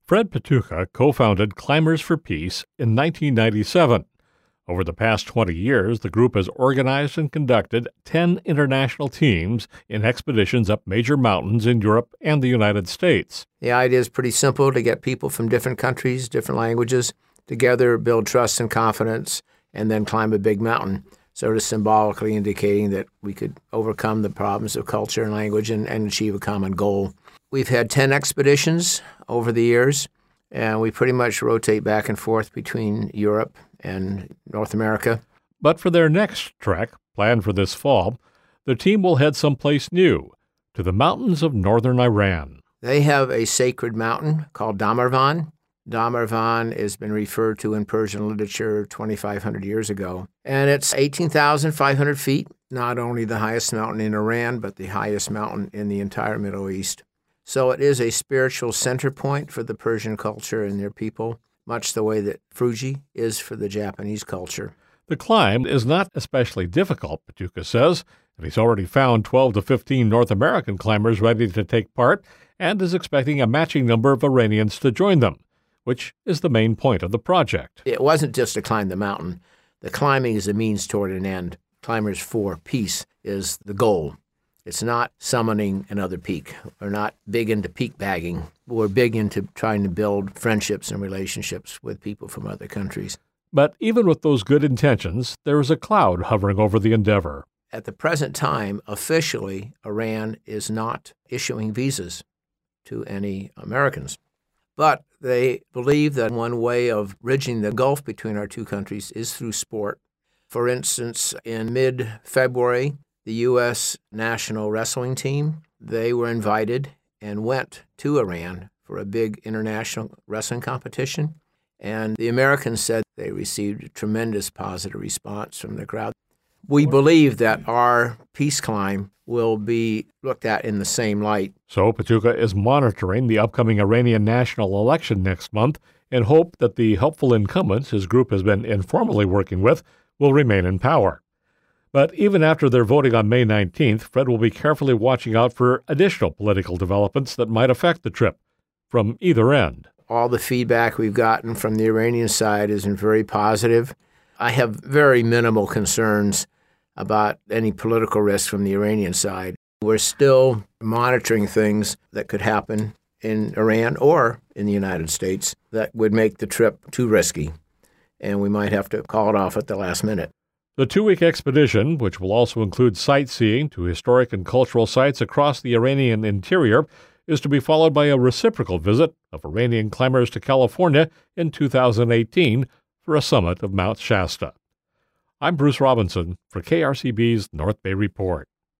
Fred Patucha co-founded Climbers for Peace in 1997. Over the past 20 years, the group has organized and conducted 10 international teams in expeditions up major mountains in Europe and the United States. The idea is pretty simple: to get people from different countries, different languages, together, build trust and confidence, and then climb a big mountain, sort of symbolically indicating that we could overcome the problems of culture and language and achieve a common goal. We've had 10 expeditions over the years, and we pretty much rotate back and forth between Europe and North America. But for their next trek, planned for this fall, the team will head someplace new, to the mountains of northern Iran. They have a sacred mountain called Damarvan. Damarvan has been referred to in Persian literature 2,500 years ago. And it's 18,500 feet, not only the highest mountain in Iran, but the highest mountain in the entire Middle East. So it is a spiritual center point for the Persian culture and their people, much the way that Fuji is for the Japanese culture. The climb is not especially difficult, Patucha says, and he's already found 12 to 15 North American climbers ready to take part and is expecting a matching number of Iranians to join them, which is the main point of the project. It wasn't just to climb the mountain. The climbing is a means toward an end. Climbers for Peace is the goal. It's not summoning another peak. We're not big into peak bagging. We're big into trying to build friendships and relationships with people from other countries. But even with those good intentions, there is a cloud hovering over the endeavor. At the present time, officially, Iran is not issuing visas to any Americans. But they believe that one way of bridging the gulf between our two countries is through sport. For instance, in mid-February, the U.S. national wrestling team, they were invited and went to Iran for a big international wrestling competition. And the Americans said they received a tremendous positive response from the crowd. We believe that our peace climb will be looked at in the same light. So Patucha is monitoring the upcoming Iranian national election next month in hope that the helpful incumbents his group has been informally working with will remain in power. But even after their voting on May 19th, Fred will be carefully watching out for additional political developments that might affect the trip from either end. All the feedback we've gotten from the Iranian side has been very positive. I have very minimal concerns about any political risk from the Iranian side. We're still monitoring things that could happen in Iran or in the United States that would make the trip too risky, and we might have to call it off at the last minute. The 2-week expedition, which will also include sightseeing to historic and cultural sites across the Iranian interior, is to be followed by a reciprocal visit of Iranian climbers to California in 2018 for a summit of Mount Shasta. I'm Bruce Robinson for KRCB's North Bay Report.